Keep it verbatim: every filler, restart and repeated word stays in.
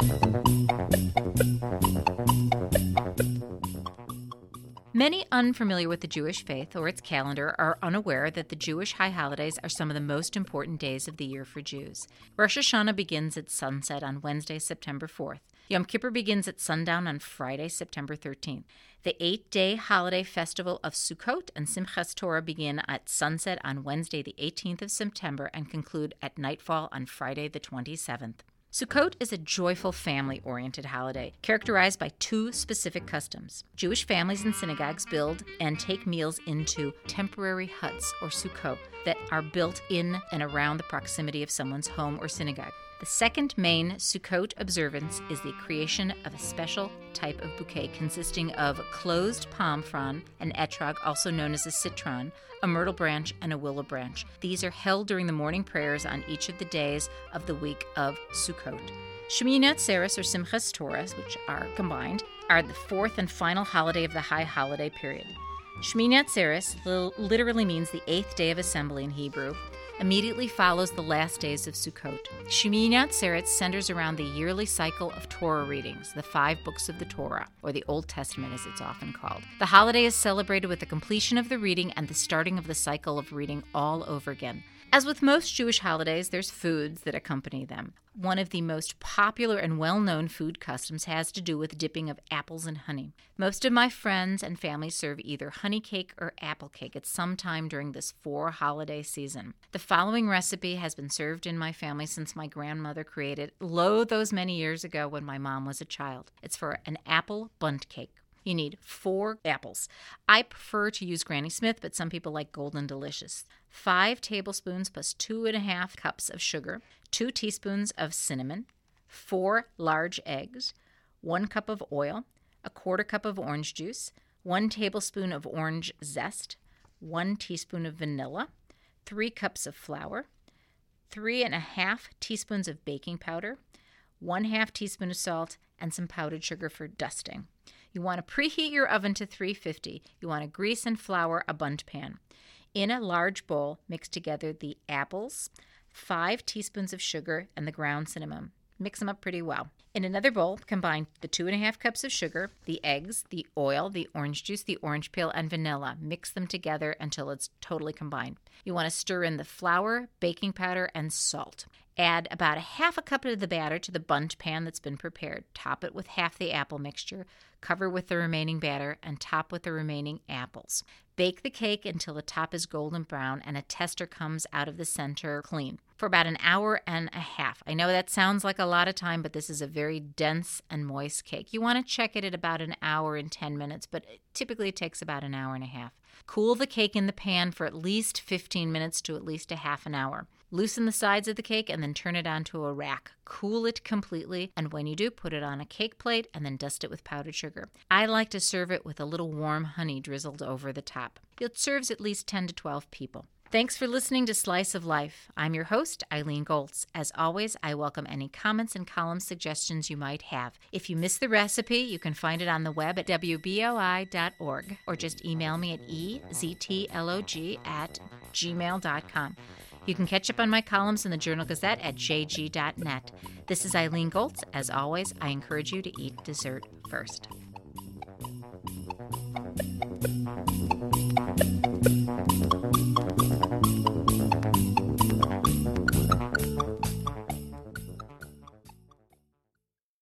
Many unfamiliar with the Jewish faith or its calendar are unaware that the Jewish high holidays are some of the most important days of the year for Jews. Rosh Hashanah begins at sunset on Wednesday, September fourth. Yom Kippur begins at sundown on Friday, September thirteenth. The eight-day holiday festival of Sukkot and Simchas Torah begin at sunset on Wednesday, the eighteenth of September, and conclude at nightfall on Friday, the twenty-seventh. Sukkot is a joyful, family-oriented holiday characterized by two specific customs. Jewish families and synagogues build and take meals into temporary huts, or sukkot, that are built in and around the proximity of someone's home or synagogue. The second main Sukkot observance is the creation of a special type of bouquet consisting of closed palm frond, an etrog, also known as a citron, a myrtle branch, and a willow branch. These are held during the morning prayers on each of the days of the week of Sukkot. Shmini Atzeres, or Simchas Torah, which are combined, are the fourth and final holiday of the high holiday period. Shmini Atzeres literally means the eighth day of assembly in Hebrew, immediately follows the last days of Sukkot. Shmini Atzeres centers around the yearly cycle of Torah readings, the five books of the Torah, or the Old Testament as it's often called. The holiday is celebrated with the completion of the reading and the starting of the cycle of reading all over again. As with most Jewish holidays, there's foods that accompany them. One of the most popular and well-known food customs has to do with dipping of apples in honey. Most of my friends and family serve either honey cake or apple cake at some time during this four-holiday season. The following recipe has been served in my family since my grandmother created it, lo, those many years ago when my mom was a child. It's for an apple bundt cake. You need four apples. I prefer to use Granny Smith, but some people like Golden Delicious. Five tablespoons plus two and a half cups of sugar, two teaspoons of cinnamon, four large eggs, one cup of oil, a quarter cup of orange juice, one tablespoon of orange zest, one teaspoon of vanilla, three cups of flour, three and a half teaspoons of baking powder, one half teaspoon of salt, and some powdered sugar for dusting. You want to preheat your oven to three fifty. You want to grease and flour a bundt pan. In a large bowl, mix together the apples, five teaspoons of sugar, and the ground cinnamon. Mix them up pretty well. In another bowl, combine the two and a half cups of sugar, the eggs, the oil, the orange juice, the orange peel, and vanilla. Mix them together until it's totally combined. You want to stir in the flour, baking powder, and salt. Add about a half a cup of the batter to the bundt pan that's been prepared. Top it with half the apple mixture. Cover with the remaining batter and top with the remaining apples. Bake the cake until the top is golden brown and a tester comes out of the center clean for about an hour and a half. I know that sounds like a lot of time, but this is a very dense and moist cake. You want to check it at about an hour and ten minutes, but typically it takes about an hour and a half. Cool the cake in the pan for at least fifteen minutes to at least a half an hour. Loosen the sides of the cake and then turn it onto a rack. Cool it completely, and when you do, put it on a cake plate and then dust it with powdered sugar. I like to serve it with a little warm honey drizzled over the top. It serves at least ten to twelve people. Thanks for listening to Slice of Life. I'm your host, Eileen Goltz. As always, I welcome any comments and column suggestions you might have. If you missed the recipe, you can find it on the web at w b o i dot org or just email me at e z t l o g at gmail dot com. You can catch up on my columns in the Journal Gazette at j g dot net. This is Eileen Goltz. As always, I encourage you to eat dessert first.